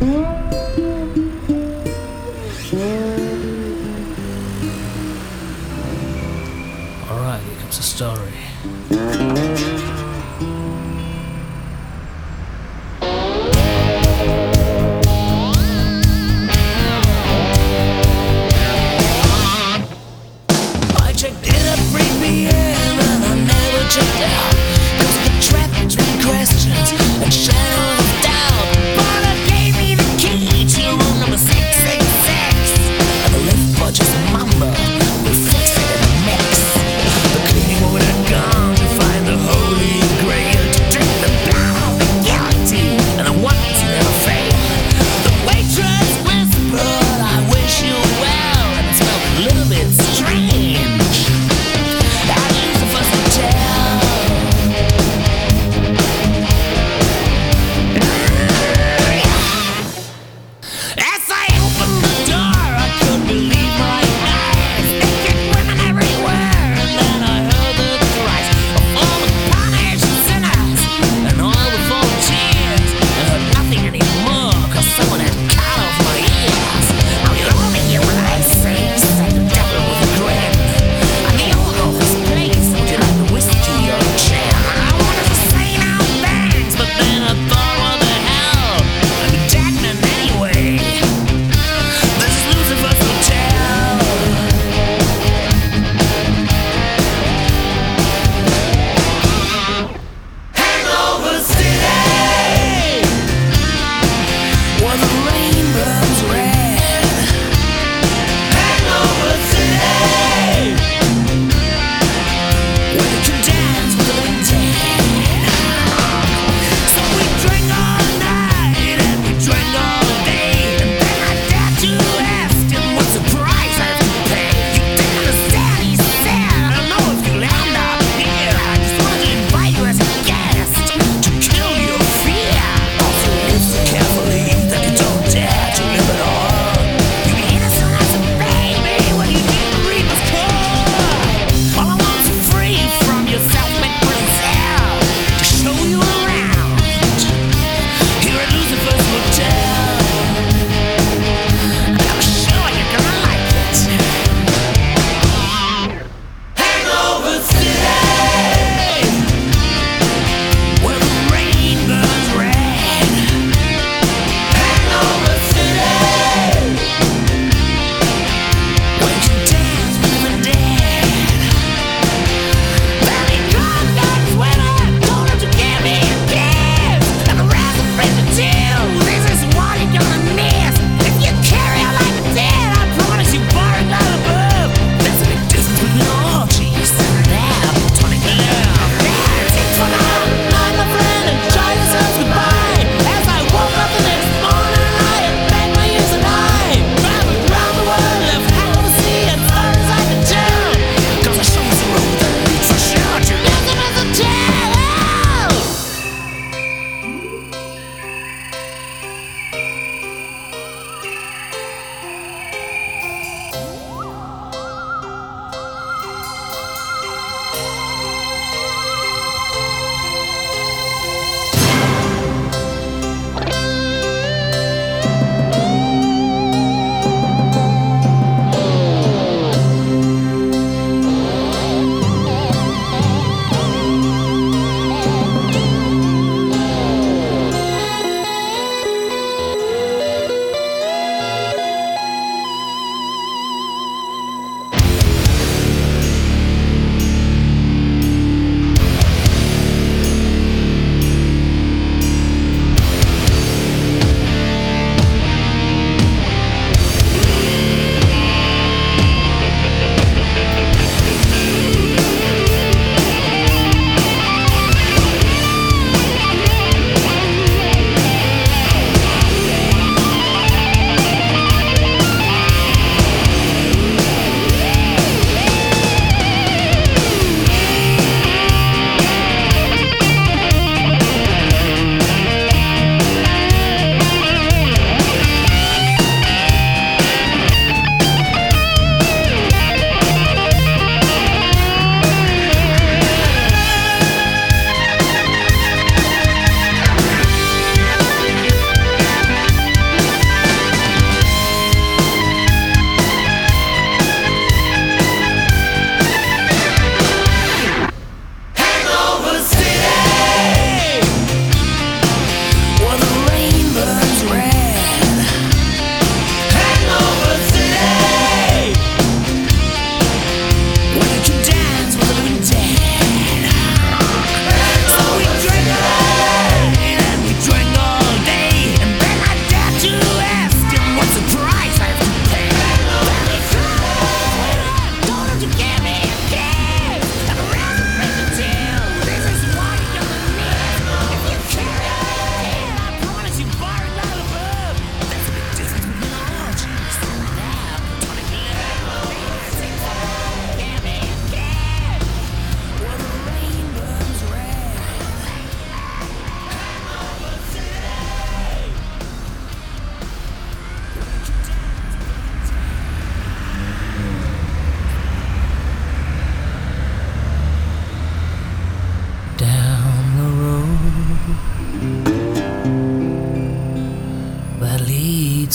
Alright, here comes the story. I checked in at 3 p.m. and I never checked out, 'cause the traffic's been questions and shadows of doubt. But it gave me the key to room number 686, and the lift boy just mumbled, "We fix it in a mix." The cleaning woman had gone to find the holy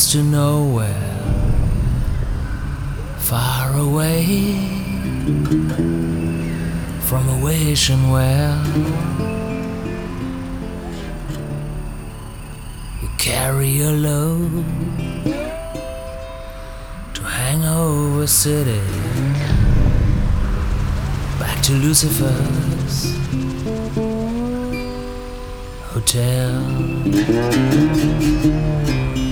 close to nowhere, far away from a wishing well. You carry a load to hangover city, back to Lucifer's hotel.